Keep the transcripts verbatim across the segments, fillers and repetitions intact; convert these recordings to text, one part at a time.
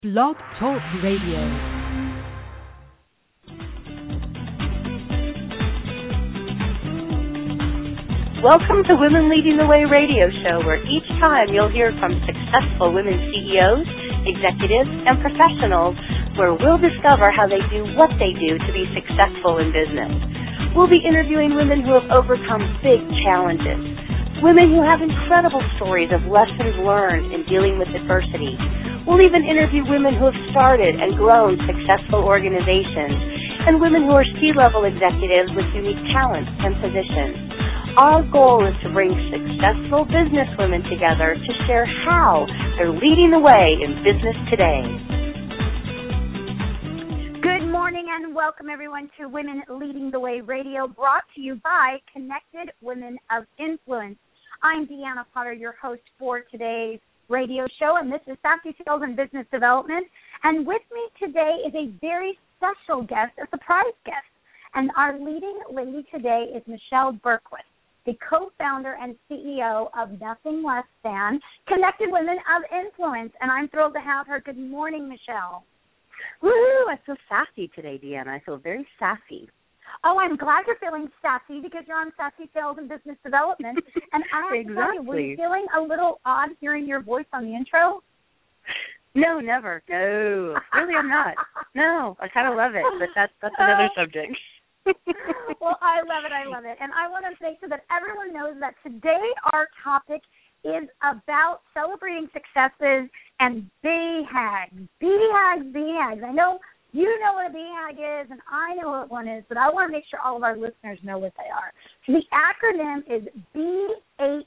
Blog Talk Radio. Welcome to Women Leading the Way radio show, where each time you'll hear from successful women C E Os, executives, and professionals, where we'll discover how they do what they do to be successful in business. We'll be interviewing women who have overcome big challenges, women who have incredible stories of lessons learned in dealing with adversity. We'll even interview women who have started and grown successful organizations, and women who are C-level executives with unique talents and positions. Our goal is to bring successful businesswomen together to share how they're leading the way in business today. Good morning and welcome everyone to Women Leading the Way Radio, brought to you by Connected Women of Influence. I'm Deanna Potter, your host for today's radio show, and this is Sassy Sales and Business Development. And with me today is a very special guest, a surprise guest. And our leading lady today is Michelle Bergquist, the co-founder and C E O of nothing less than Connected Women of Influence. And I'm thrilled to have her. Good morning, Michelle. Woo! I feel sassy today, Deanna. I feel very sassy. Oh, I'm glad you're feeling sassy because you're on Sassy Sales and Business Development. And I have exactly. to tell you, were you feeling a little odd hearing your voice on the intro? No, never. No, really, I'm not. No, I kind of love it, but that's that's another subject. Well, I love it. I love it. And I want to make sure that everyone knows that today our topic is about celebrating successes and B HAGs. B HAGs, B HAGs. I know you know what a B HAG is, and I know what one is, but I want to make sure all of our listeners know what they are. So the acronym is B H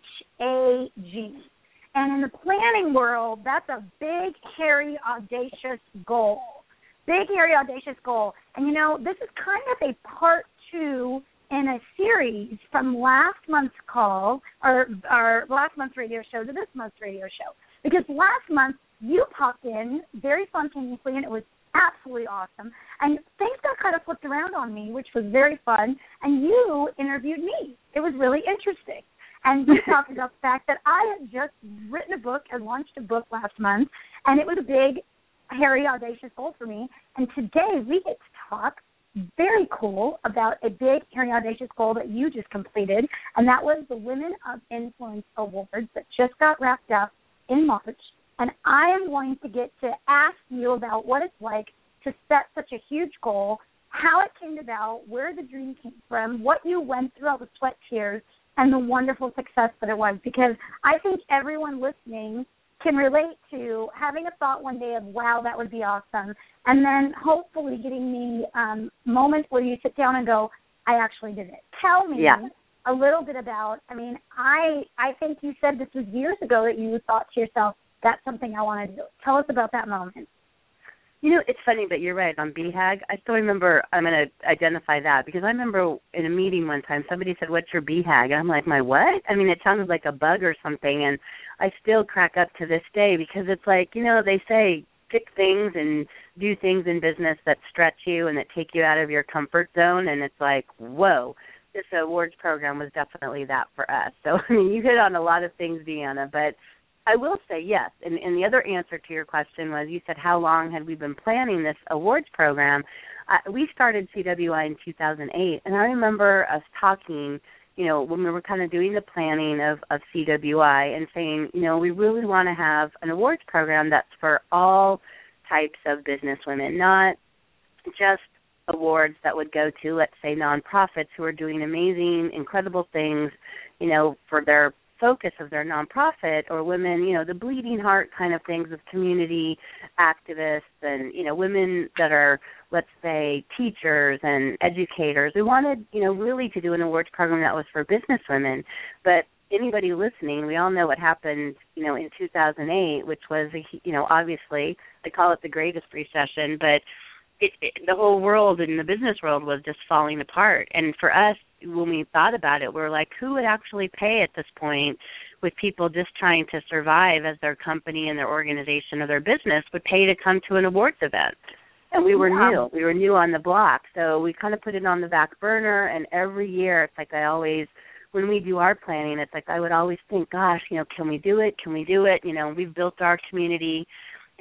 A G. And in the planning world, that's a big, hairy, audacious goal. Big, hairy, audacious goal. And, you know, this is kind of a part two in a series from last month's call, or our last month's radio show to this month's radio show. Because last month, you popped in very spontaneously, and it was absolutely awesome. And things got kind of flipped around on me, which was very fun. And you interviewed me. It was really interesting. And you talked about the fact that I had just written a book and launched a book last month, and it was a big, hairy, audacious goal for me. And today we get to talk very cool about a big, hairy, audacious goal that you just completed, and that was the Women of Influence Awards that just got wrapped up in March. And I am going to get to ask you about what it's like to set such a huge goal, how it came about, where the dream came from, what you went through, all the sweat, tears, and the wonderful success that it was. Because I think everyone listening can relate to having a thought one day of, wow, that would be awesome, and then hopefully getting the um, moment where you sit down and go, I actually did it. Tell me yeah. a little bit about, I mean, I I think you said this was years ago that you thought to yourself, that's something I want to do. Tell us about that moment. You know, it's funny, but you're right. On B HAG, I still remember, I'm going to identify that, because I remember in a meeting one time, somebody said, what's your B HAG? And I'm like, my what? I mean, it sounded like a bug or something, and I still crack up to this day, because it's like, you know, they say pick things and do things in business that stretch you and that take you out of your comfort zone, and it's like, whoa, this awards program was definitely that for us. So, I mean, you hit on a lot of things, Deanna, but I will say yes, and, and the other answer to your question was, you said how long had we been planning this awards program. Uh, we started C W I in two thousand eight, and I remember us talking, you know, when we were kind of doing the planning of, of C W I and saying, you know, we really want to have an awards program that's for all types of business women, not just awards that would go to, let's say, nonprofits who are doing amazing, incredible things, you know, for their focus of their nonprofit, or women, you know, the bleeding heart kind of things of community activists and, you know, women that are, let's say, teachers and educators. We wanted, you know, really to do an awards program that was for business women. But anybody listening, we all know what happened, you know, in two thousand eight, which was, a, you know, obviously, they call it the greatest recession, but it, it, the whole world and the business world was just falling apart. And for us, when we thought about it, we were like, who would actually pay at this point, with people just trying to survive as their company and their organization or their business would pay to come to an awards event? And we were yeah. new. We were new on the block. So we kind of put it on the back burner, and every year it's like I always, when we do our planning, it's like I would always think, gosh, you know, can we do it? Can we do it? You know, we've built our community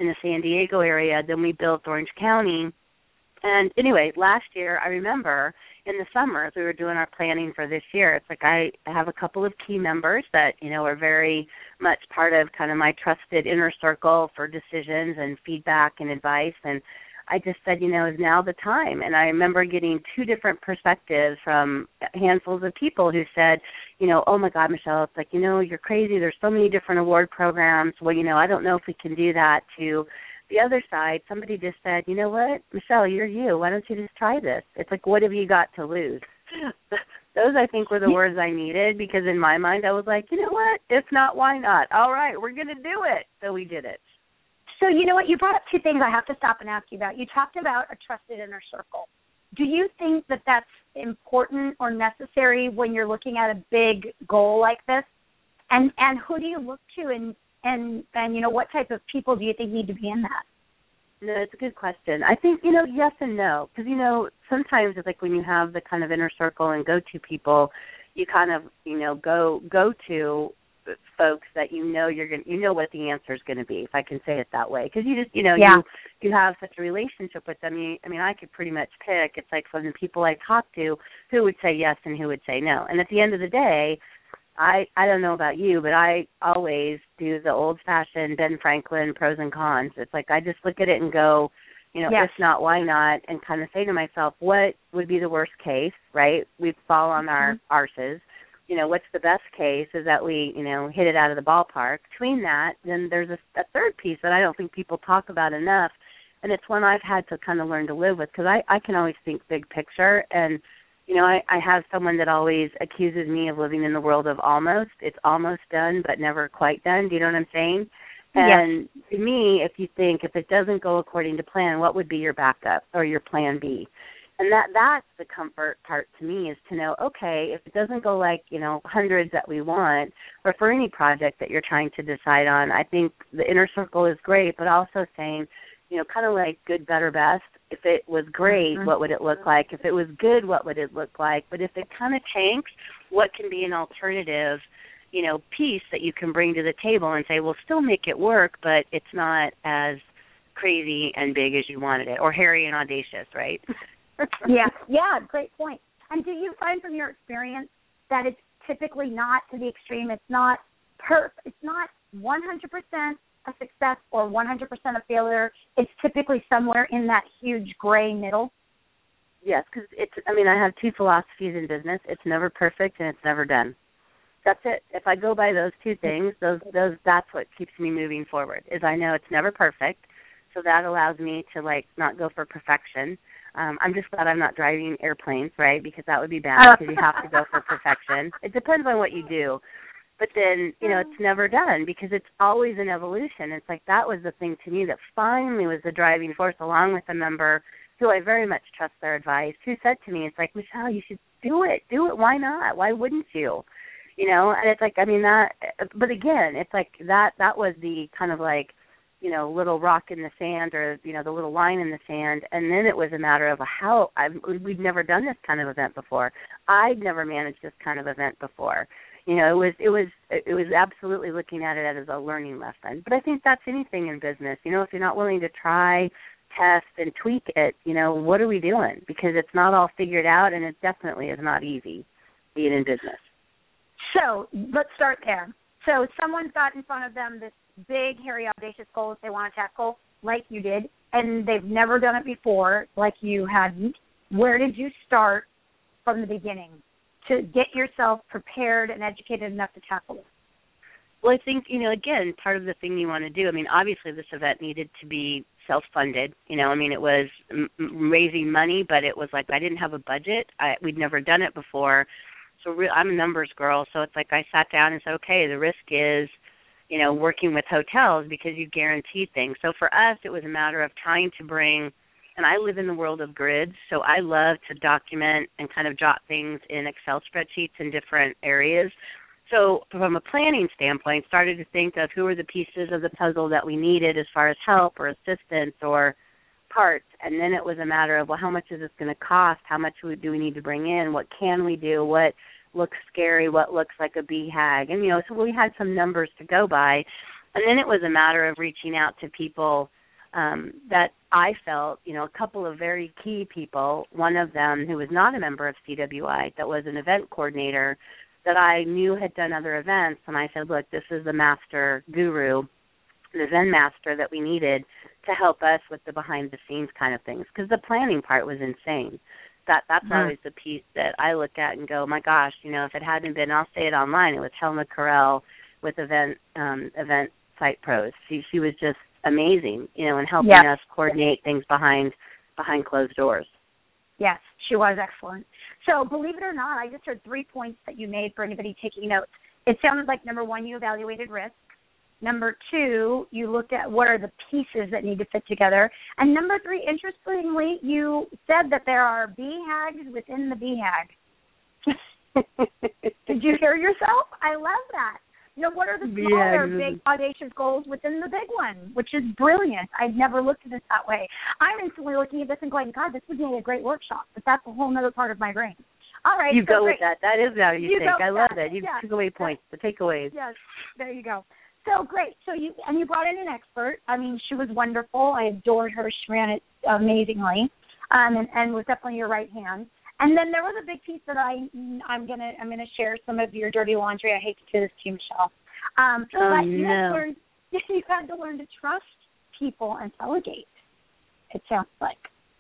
in the San Diego area. Then we built Orange County. And anyway, last year, I remember in the summer, as we were doing our planning for this year, it's like I have a couple of key members that, you know, are very much part of kind of my trusted inner circle for decisions and feedback and advice. And I just said, you know, is now the time? And I remember getting two different perspectives from handfuls of people who said, you know, oh, my God, Michelle, it's like, you know, you're crazy. There's so many different award programs. Well, you know, I don't know if we can do that. To the other side, somebody just said, you know what, Michelle, you're you. Why don't you just try this? It's like, what have you got to lose? Those, I think, were the words I needed, because in my mind I was like, you know what, if not, why not? All right, we're going to do it. So we did it. So you know what, you brought up two things I have to stop and ask you about. You talked about a trusted inner circle. Do you think that that's important or necessary when you're looking at a big goal like this? And and who do you look to, and, and, and you know, what type of people do you think need to be in that? No, it's a good question. I think, you know, yes and no. Because, you know, sometimes it's like when you have the kind of inner circle and go-to people, you kind of, you know, go go to folks that you know you're going, you know what the answer is going to be, if I can say it that way. Because you just, you know, yeah. you you have such a relationship with them. You, I mean, I could pretty much pick. It's like from the people I talk to, who would say yes and who would say no. And at the end of the day, I, I don't know about you, but I always do the old-fashioned Ben Franklin pros and cons. It's like I just look at it and go, you know, yes. if not, why not? And kind of say to myself, what would be the worst case, right? We'd fall on our mm-hmm. arses. You know, what's the best case is that we, you know, hit it out of the ballpark. Between that, then there's a, a third piece that I don't think people talk about enough, and it's one I've had to kind of learn to live with, because I, I can always think big picture. And you know, I, I have someone that always accuses me of living in the world of almost. It's almost done, but never quite done. Do you know what I'm saying? And yes. to me, if you think, if it doesn't go according to plan, what would be your backup or your plan B? And that that's the comfort part to me, is to know, okay, if it doesn't go like, you know, hundreds that we want, or for any project that you're trying to decide on, I think the inner circle is great, but also saying, you know, kind of like good, better, best. If it was great, mm-hmm. what would it look like? If it was good, what would it look like? But if it kind of tanks, what can be an alternative, you know, piece that you can bring to the table and say, we'll still make it work, but it's not as crazy and big as you wanted it, or hairy and audacious, right? yeah, yeah, great point. And do you find from your experience that it's typically not to the extreme? It's not perf. It's not one hundred percent a success or one hundred percent a failure. It's typically somewhere in that huge gray middle. Yes, because it's, I mean, I have two philosophies in business. It's never perfect and it's never done. That's it. If I go by those two things, those those that's what keeps me moving forward, is I know it's never perfect. So that allows me to, like, not go for perfection. Um, I'm just glad I'm not driving airplanes, right, because that would be bad, because you have to go for perfection. It depends on what you do. But then, you know, it's never done, because it's always an evolution. It's like that was the thing to me that finally was the driving force, along with a member who I very much trust their advice, who said to me, it's like, Michelle, you should do it. Do it. Why not? Why wouldn't you? You know, and it's like, I mean, that, but again, it's like that, that was the kind of like, you know, little rock in the sand, or, you know, the little line in the sand. And then it was a matter of how, I've, we've never done this kind of event before. I'd never managed this kind of event before. You know, it was it was it was absolutely looking at it as a learning lesson. But I think that's anything in business. You know, if you're not willing to try, test, and tweak it, you know, what are we doing? Because it's not all figured out, and it definitely is not easy being in business. So let's start there. So someone's got in front of them this big, hairy, audacious goal that they want to tackle, like you did, and they've never done it before, like you hadn't. Where did you start from the beginning to get yourself prepared and educated enough to tackle it? Well, I think, you know, again, part of the thing you want to do, I mean, obviously this event needed to be self-funded. You know, I mean, it was m- raising money, but it was like I didn't have a budget. I, we'd never done it before. So re- I'm a numbers girl, so it's like I sat down and said, okay, the risk is, you know, working with hotels, because you guarantee things. So for us, it was a matter of trying to bring, and I live in the world of grids, so I love to document and kind of jot things in Excel spreadsheets in different areas. So from a planning standpoint, started to think of who are the pieces of the puzzle that we needed as far as help or assistance or parts. And then it was a matter of, well, how much is this going to cost? How much do we need to bring in? What can we do? What looks scary? What looks like a B HAG? And, you know, so we had some numbers to go by. And then it was a matter of reaching out to people um, that I felt, you know, a couple of very key people, one of them who was not a member of C W I, that was an event coordinator that I knew had done other events. And I said, look, this is the master guru, the Zen master that we needed to help us with the behind-the-scenes kind of things, because the planning part was insane. That That's mm-hmm. always the piece that I look at and go, my gosh, you know, if it hadn't been, I'll say it online, it was Helma Carell with Event um, Event Site Pros. She, she was just amazing, you know, in helping yes. us coordinate things behind behind closed doors. Yes, she was excellent. So believe it or not, I just heard three points that you made for anybody taking notes. It sounded like, number one, you evaluated risk. Number two, you looked at what are the pieces that need to fit together. And number three, interestingly, you said that there are B HAGs within the B HAG. Did you hear yourself? I love that. You know, what are the smaller, big, audacious goals within the big one, which is brilliant. I've never looked at it that way. I'm instantly looking at this and going, God, this would be a great workshop, but that's a whole other part of my brain. All right. You so go great. with that. That is how you, you think. I love that. it. You yeah. took away points, the takeaways. Yes, there you go. So great. So you and you brought in an expert. I mean, she was wonderful. I adored her. She ran it amazingly, um, and, and was definitely your right hand. And then there was a big piece that I I'm gonna I'm gonna share some of your dirty laundry. I hate to do this to you, Michelle. Um, oh, but you no. had to learn you had to learn to trust people and delegate. It sounds like.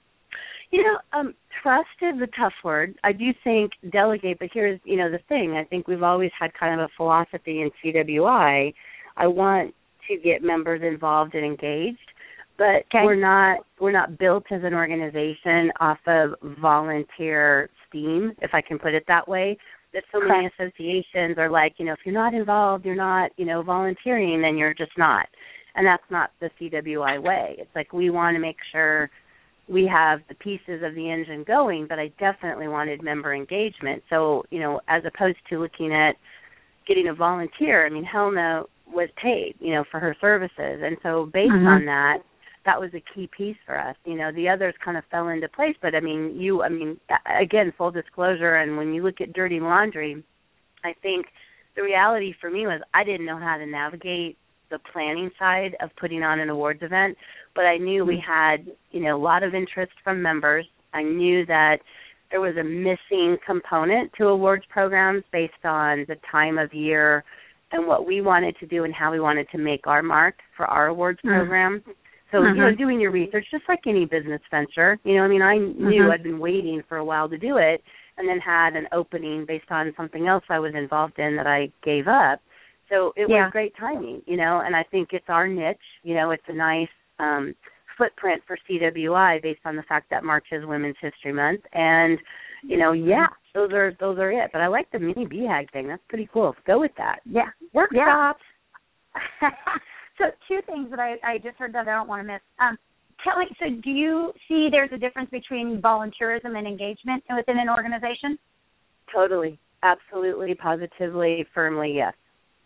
You know, um, trust is a tough word. I do think delegate, but here's, you know, the thing. I think we've always had kind of a philosophy in C W I. I want to get members involved and engaged, but okay. we're not we're not built as an organization off of volunteer steam, if I can put it that way. That so many okay. associations are like, you know, if you're not involved, you're not, you know, volunteering, then you're just not. And that's not the C W I way. It's like we want to make sure we have the pieces of the engine going, but I definitely wanted member engagement. So, you know, as opposed to looking at getting a volunteer, I mean, Helena was paid, you know, for her services. And so based mm-hmm. on that, that was a key piece for us. You know, the others kind of fell into place, but I mean, you, I mean, again, full disclosure, and when you look at dirty laundry, I think the reality for me was I didn't know how to navigate the planning side of putting on an awards event, but I knew we had, you know, a lot of interest from members. I knew that there was a missing component to awards programs based on the time of year and what we wanted to do and how we wanted to make our mark for our awards mm-hmm. program. So, mm-hmm. you know, doing your research, just like any business venture, you know, I mean, I knew mm-hmm. I'd been waiting for a while to do it and then had an opening based on something else I was involved in that I gave up. So it yeah. was great timing, you know, and I think it's our niche. You know, it's a nice um, footprint for C W I based on the fact that March is Women's History Month. And, you know, yeah, those are those are it. But I like the mini B HAG thing. That's pretty cool. Go with that. Yeah. Workshops. Yeah. So two things that I, I just heard that I don't want to miss. Um, Kelly, so do you see there's a difference between volunteerism and engagement within an organization? Totally. Absolutely. Positively. Firmly, yes.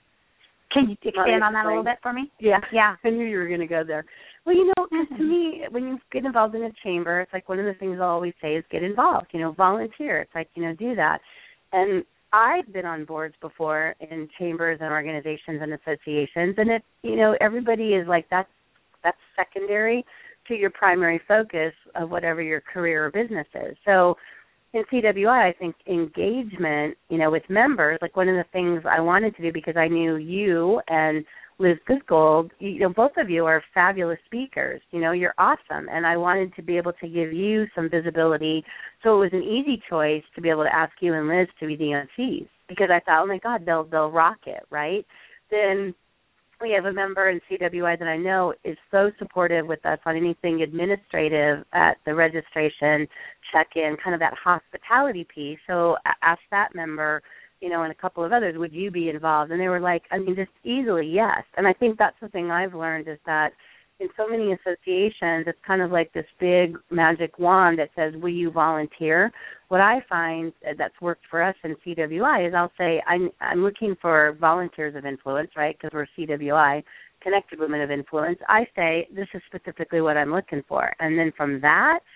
Can you expand on that a little bit for me? Yeah. Yeah. I knew you were going to go there. Well, you know, mm-hmm. to me, when you get involved in a chamber, it's like one of the things I always say is get involved, you know, volunteer. It's like, you know, do that. And I've been on boards before in chambers and organizations and associations, and it, you know, everybody is like, that's, that's secondary to your primary focus of whatever your career or business is. So in C W I, I think engagement, you know, with members, like one of the things I wanted to do because I knew you and Liz Goodgold, you know, both of you are fabulous speakers. You know, you're awesome. And I wanted to be able to give you some visibility. So it was an easy choice to be able to ask you and Liz to be the M Cs because I thought, oh, my God, they'll they'll rock it, right? Then we have a member in C W I that I know is so supportive with us on anything administrative at the registration, check-in, kind of that hospitality piece. So I asked that member, you know, and a couple of others, would you be involved? And they were like, I mean, just easily, yes. And I think that's the thing I've learned is that in so many associations, it's kind of like this big magic wand that says, will you volunteer? What I find that's worked for us in C W I is I'll say, I'm, I'm looking for volunteers of influence, right, because we're C W I, Connected Women of Influence. I say, this is specifically what I'm looking for. And then from that,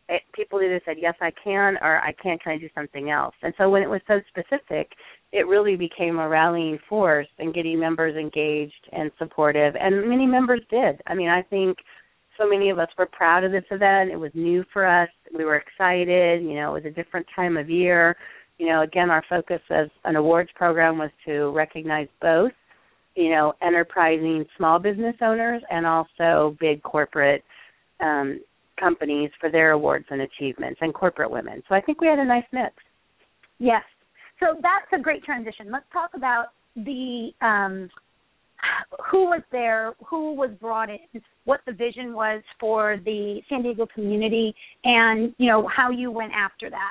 it, people either said, yes, I can, or I can't, can I do something else? And so when it was so specific, it really became a rallying force in getting members engaged and supportive, and many members did. I mean, I think so many of us were proud of this event. It was new for us. We were excited. You know, it was a different time of year. You know, again, our focus as an awards program was to recognize both, you know, enterprising small business owners and also big corporate um, companies for their awards and achievements, and corporate women. So I think we had a nice mix. Yes. So that's a great transition. Let's talk about the um, who was there, who was brought in, what the vision was for the San Diego community, and, you know, how you went after that.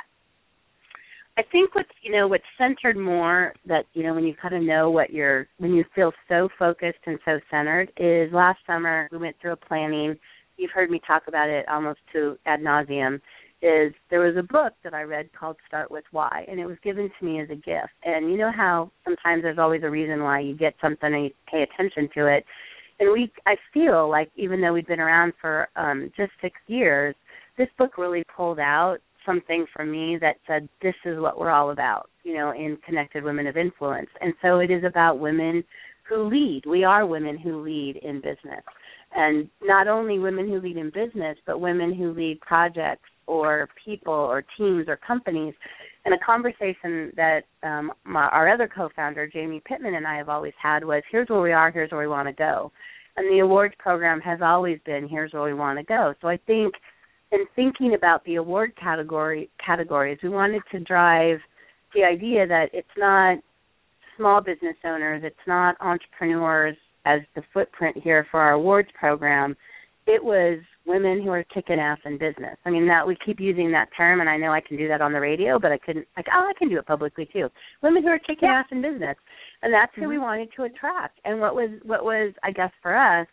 I think what's, you know, what's centered more that, you know, when you kind of know what you're, when you feel so focused and so centered is last summer we went through a planning. You've heard me talk about it almost to ad nauseum. Is there was a book that I read called Start With Why, and it was given to me as a gift. And you know how sometimes there's always a reason why you get something and you pay attention to it. And we, I feel like even though we've been around for um, just six years, this book really pulled out something for me that said, this is what we're all about, you know, in Connected Women of Influence. And so it is about women who lead. We are women who lead in business. And not only women who lead in business, but women who lead projects or people or teams or companies. And a conversation that um, my, our other co-founder, Jamie Pittman, and I have always had was, here's where we are, here's where we want to go. And the awards program has always been, here's where we want to go. So I think in thinking about the award category categories, we wanted to drive the idea that it's not small business owners, it's not entrepreneurs as the footprint here for our awards program. It was women who are kicking ass in business. I mean, that we keep using that term, and I know I can do that on the radio, but I couldn't, like, oh, I can do it publicly too. Women who are kicking yeah. ass in business. And that's mm-hmm. who we wanted to attract. And what was, what was, I guess, for us,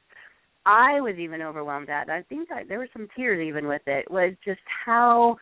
I was even overwhelmed at, I think I, there were some tears even with it, was just how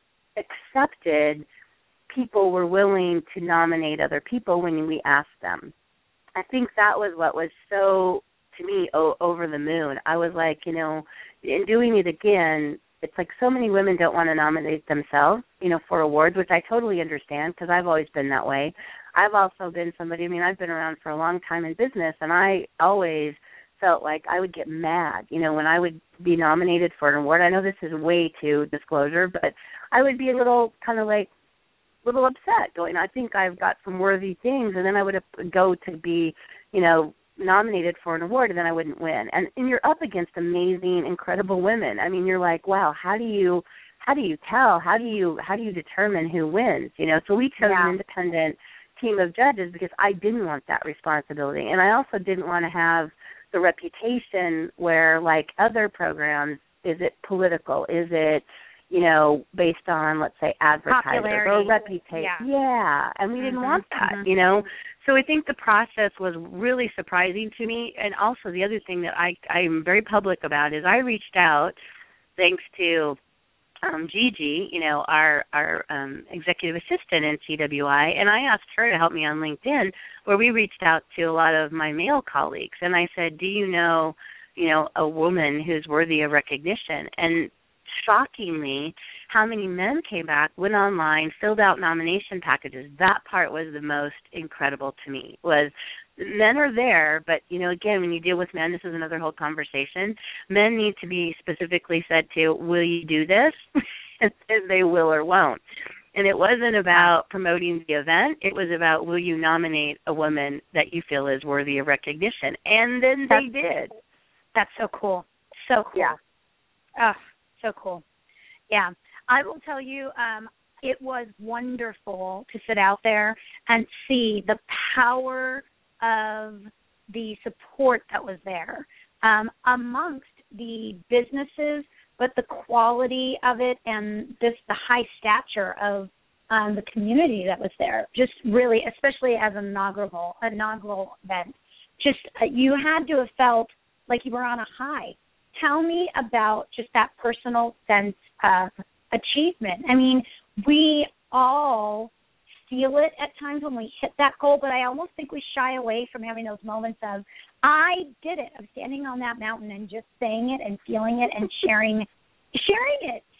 accepted people were willing to nominate other people when we asked them. I think that was what was so, to me, oh, over the moon. I was like, you know, in doing it again, it's like so many women don't want to nominate themselves, you know, for awards, which I totally understand because I've always been that way. I've also been somebody, I mean, I've been around for a long time in business, and I always felt like I would get mad, you know, when I would be nominated for an award. I know this is way too disclosure, but I would be a little kind of like, little upset going, I think I've got some worthy things, and then I would go to be, you know, nominated for an award, and then I wouldn't win. And, and you're up against amazing, incredible women. I mean, you're like, wow, how do you, how do you tell? How do you, how do you determine who wins? You know, so we chose yeah. an independent team of judges because I didn't want that responsibility, and I also didn't want to have the reputation where, like other programs, is it political? Is it, you know, based on, let's say, advertisers or reputation. Yeah. yeah, and we didn't mm-hmm. want that, mm-hmm. you know. So I think the process was really surprising to me. And also the other thing that I, I'm very public about is I reached out, thanks to um, Gigi, you know, our, our um, executive assistant in C W I, and I asked her to help me on LinkedIn, where we reached out to a lot of my male colleagues. And I said, do you know, you know, a woman who's worthy of recognition? And shockingly, how many men came back, went online, filled out nomination packages. That part was the most incredible to me, was men are there, but, you know, again, when you deal with men, this is another whole conversation. Men need to be specifically said to, will you do this? and they will or won't. And it wasn't about promoting the event. It was about, will you nominate a woman that you feel is worthy of recognition? And then they that's, did. That's so cool. So cool. Yeah. Oh, so cool. Yeah. I will tell you, um, it was wonderful to sit out there and see the power of the support that was there um, amongst the businesses, but the quality of it and just the high stature of um, the community that was there. Just really, especially as an inaugural, inaugural event, just uh, you had to have felt like you were on a high. Tell me about just that personal sense of achievement. I mean, we all feel it at times when we hit that goal, but I almost think we shy away from having those moments of, I did it, of standing on that mountain and just saying it and feeling it and sharing sharing it.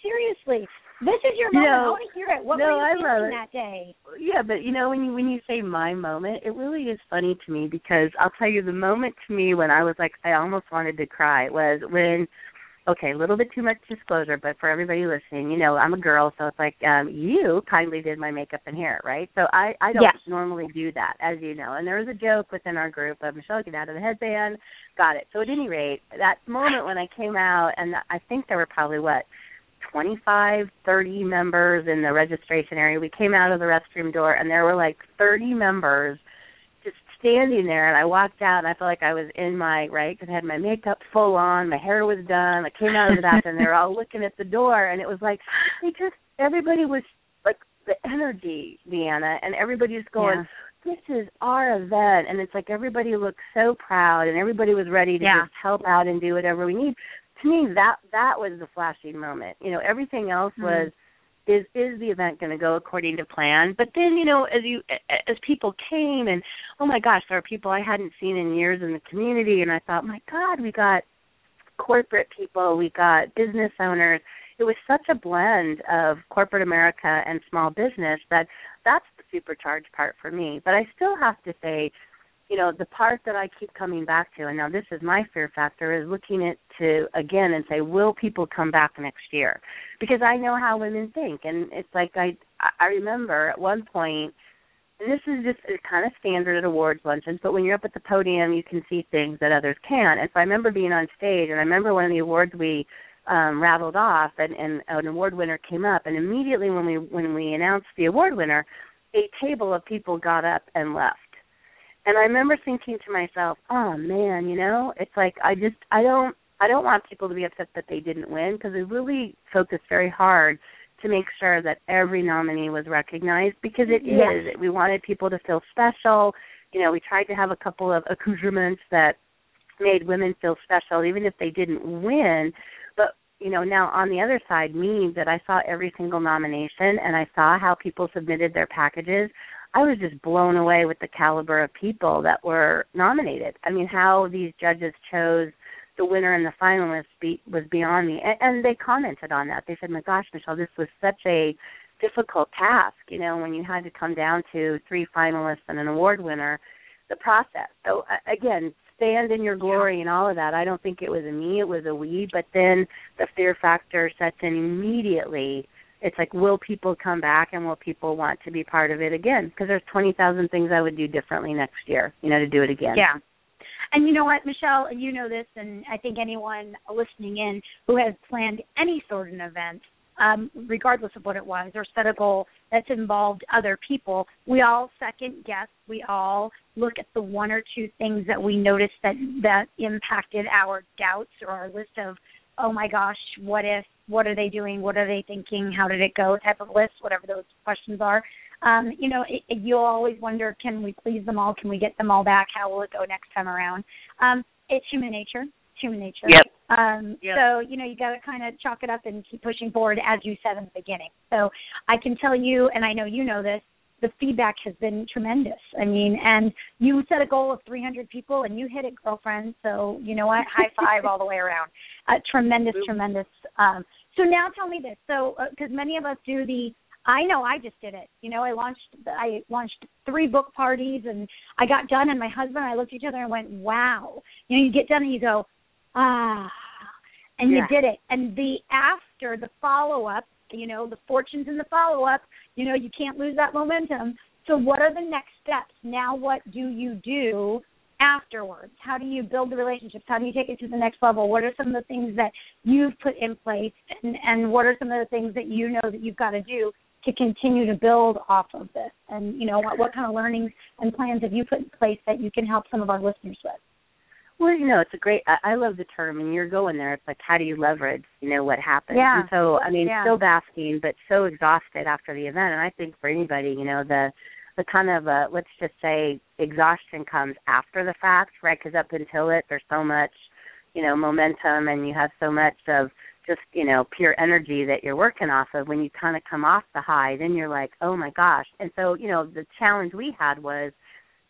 seriously. This is your moment. No, I want to hear it. What no, were you I thinking love it. that day? Yeah, but you know, when you when you say my moment, it really is funny to me because I'll tell you the moment to me when I was like I almost wanted to cry was when okay, a little bit too much disclosure, but for everybody listening, you know, I'm a girl, so it's like um you kindly did my makeup and hair, right? So I I don't Yes. normally do that, as you know. And there was a joke within our group of Michelle, get out of the headband. Got it. So at any rate, that moment when I came out, and I think there were probably what twenty-five, thirty members in the registration area. We came out of the restroom door, and there were like thirty members just standing there. And I walked out, and I felt like I was in my, right, because I had my makeup full on, my hair was done. I came out of the bathroom, and they were all looking at the door, and it was like, they just, everybody was, like, the energy, Deanna, and everybody was going, yeah. This is our event. And it's like everybody looked so proud, and everybody was ready to yeah. just help out and do whatever we need. To me, that that was the flashing moment. You know, everything else mm-hmm. was, is is the event going to go according to plan? But then, you know, as you as people came, and oh my gosh, there are people I hadn't seen in years in the community, and I thought, my God, we got corporate people, we got business owners. It was such a blend of corporate America and small business that that's the supercharged part for me. But I still have to say, you know, the part that I keep coming back to, and now this is my fear factor, is looking at to, again, and say, will people come back next year? Because I know how women think. And it's like I I remember at one point, and this is just kind of standard at awards luncheons, but when you're up at the podium, you can see things that others can't. And so I remember being on stage, and I remember one of the awards we um, rattled off, and, and an award winner came up, and immediately when we when we announced the award winner, a table of people got up and left. And I remember thinking to myself, oh, man, you know, it's like I just, I don't, I don't want people to be upset that they didn't win because we really focused very hard to make sure that every nominee was recognized because it yes. is. We wanted people to feel special. You know, we tried to have a couple of accoutrements that made women feel special even if they didn't win. But, you know, now on the other side means that I saw every single nomination and I saw how people submitted their packages. I was just blown away with the caliber of people that were nominated. I mean, how these judges chose the winner and the finalists be, was beyond me. And, and they commented on that. They said, my gosh, Michelle, this was such a difficult task, you know, when you had to come down to three finalists and an award winner, the process. So, again, stand in your glory and all of that. I don't think it was a me, it was a we. But then the fear factor sets in immediately. It's like, will people come back and will people want to be part of it again? Because there's twenty thousand things I would do differently next year, you know, to do it again. Yeah. And you know what, Michelle, you know this, and I think anyone listening in who has planned any sort of an event, um, regardless of what it was, or set a goal that's involved other people, we all second guess. We all look at the one or two things that we noticed that, that impacted our doubts or our list of, oh, my gosh, what if, what are they doing, what are they thinking, how did it go type of list, whatever those questions are. Um, you know, it, it, you'll always wonder, can we please them all, can we get them all back, how will it go next time around? Um, it's human nature, it's human nature. Yep. Um, yep. So, you know, you got to kind of chalk it up and keep pushing forward, as you said in the beginning. So I can tell you, and I know you know this, the feedback has been tremendous. I mean, and you set a goal of three hundred people, and you hit it, girlfriend. So, you know what, high five all the way around. Uh, tremendous, tremendous. Um, so now tell me this. So, because uh, many of us do the, I know I just did it. You know, I launched I launched three book parties, and I got done, and my husband and I looked at each other and went, wow. You know, you get done and you go, ah, and yeah. you did it. And the after, the follow-up, you know, the fortunes in the follow-up, you know, you can't lose that momentum. So what are the next steps? Now what do you do afterwards? How do you build the relationships? How do you take it to the next level? What are some of the things that you've put in place, and, and what are some of the things that you know that you've got to do to continue to build off of this? And, you know, what, what kind of learnings and plans have you put in place that you can help some of our listeners with? Well, you know, it's a great, I, I love the term, and you're going there. It's like, how do you leverage, you know, what happened? Yeah. And so, I mean, yeah. still basking, but so exhausted after the event. And I think for anybody, you know, the the kind of, uh, let's just say, exhaustion comes after the fact, right? Because up until it, there's so much, you know, momentum, and you have so much of just, you know, pure energy that you're working off of. When you kind of come off the high, then you're like, oh, my gosh. And so, you know, the challenge we had was,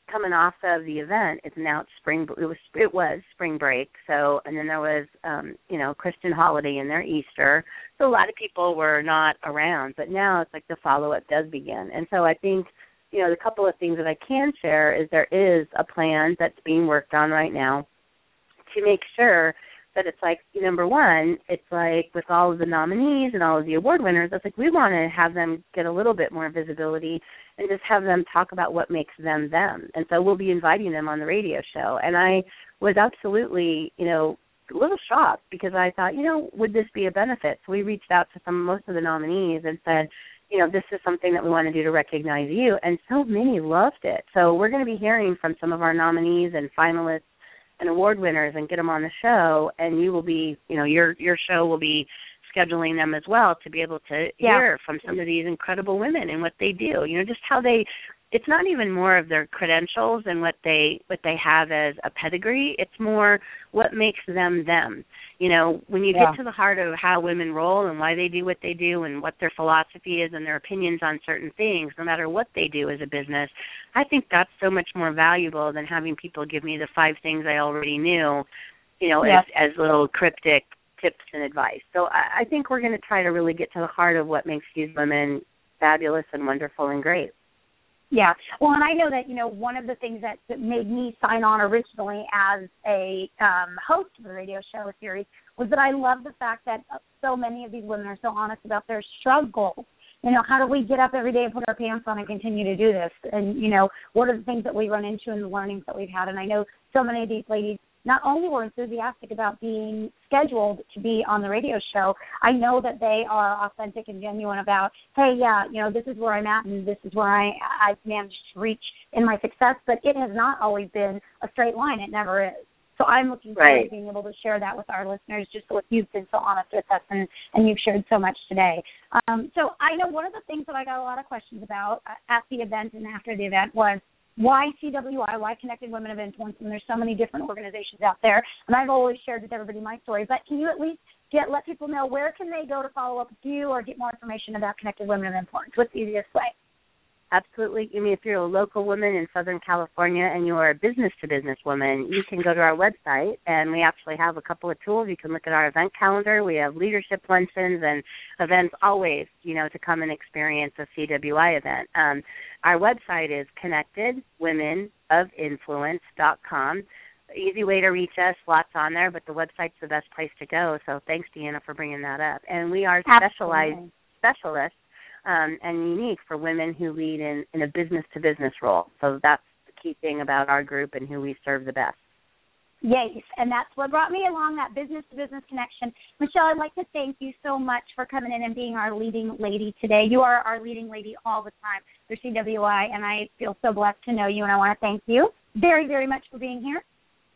coming off of the event, it's now it's spring. It was it was spring break. So, and then there was, um, you know, Christian holiday and their Easter. So a lot of people were not around. But now it's like the follow-up does begin. And so I think, you know, the couple of things that I can share is there is a plan that's being worked on right now to make sure that it's like, number one, it's like with all of the nominees and all of the award winners, it's like we want to have them get a little bit more visibility and just have them talk about what makes them them. And so we'll be inviting them on the radio show. And I was absolutely, you know, a little shocked because I thought, you know, would this be a benefit? So we reached out to some most of the nominees and said, you know, this is something that we want to do to recognize you. And so many loved it. So we're going to be hearing from some of our nominees and finalists and award winners and get them on the show, and you will be, you know, your your show will be scheduling them as well to be able to yeah. hear from some of these incredible women and what they do. You know, just how they, it's not even more of their credentials and what they what they have as a pedigree. It's more what makes them them. You know, when you yeah. get to the heart of how women roll and why they do what they do and what their philosophy is and their opinions on certain things, no matter what they do as a business, I think that's so much more valuable than having people give me the five things I already knew, you know, yeah. as, as little cryptic tips and advice. So I, I think we're going to try to really get to the heart of what makes these women fabulous and wonderful and great. Yeah. Well, and I know that, you know, one of the things that, that made me sign on originally as a um, host of the radio show series was that I love the fact that so many of these women are so honest about their struggles. You know, how do we get up every day and put our pants on and continue to do this? And, you know, what are the things that we run into and the learnings that we've had? And I know so many of these ladies not only were enthusiastic about being scheduled to be on the radio show, I know that they are authentic and genuine about, hey, yeah, you know, this is where I'm at and this is where I, I've managed to reach in my success, but it has not always been a straight line. It never is. So I'm looking forward right. to being able to share that with our listeners, just like you've been so honest with us and, and you've shared so much today. Um, so I know one of the things that I got a lot of questions about at the event and after the event was, why C W I, why Connected Women of Influence? And there's so many different organizations out there. And I've always shared with everybody my story. But can you at least get let people know where can they go to follow up with you or get more information about Connected Women of Influence? What's the easiest way? Absolutely. I mean, if you're a local woman in Southern California and you're a business-to-business woman, you can go to our website, and we actually have a couple of tools. You can look at our event calendar. We have leadership luncheons and events always, you know, to come and experience a C W I event. Um, our website is connected women of influence dot com. Easy way to reach us, lots on there, but the website's the best place to go. So thanks, Deanna, for bringing that up. And we are specialized Absolutely. specialists Um, and unique for women who lead in, in a business-to-business role. So that's the key thing about our group and who we serve the best. Yes, and that's what brought me along, that business-to-business connection. Michelle, I'd like to thank you so much for coming in and being our leading lady today. You are our leading lady all the time for C W I, and I feel so blessed to know you, and I want to thank you very, very much for being here.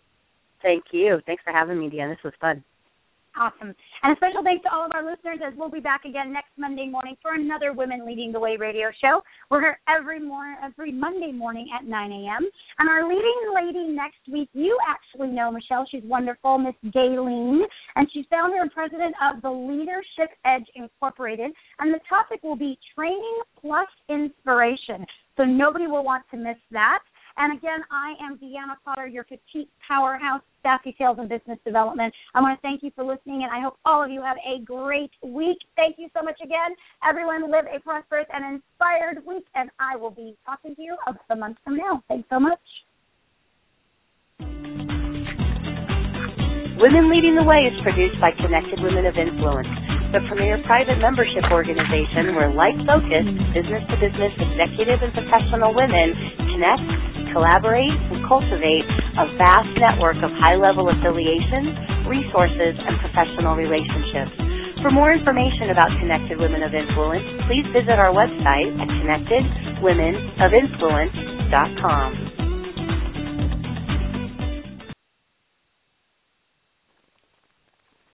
Thank you. Thanks for having me, Deanna. This was fun. Awesome. And a special thanks to all of our listeners, as we'll be back again next Monday morning for another Women Leading the Way radio show. We're here every morning, every Monday morning at nine a.m. And our leading lady next week, you actually know Michelle. She's wonderful, Miss Gayleen. And she's founder and president of the Leadership Edge Incorporated. And the topic will be training plus inspiration. So nobody will want to miss that. And again, I am Deanna Potter, your petite powerhouse, Sassy Sales and Business Development. I want to thank you for listening, and I hope all of you have a great week. Thank you so much again. Everyone live a prosperous and inspired week, and I will be talking to you a month from now. Thanks so much. Women Leading the Way is produced by Connected Women of Influence, the premier private membership organization where like-focused, business-to-business executive and professional women connect, collaborate, and cultivate a vast network of high-level affiliations, resources, and professional relationships. For more information about Connected Women of Influence, please visit our website at connected women of influence dot com.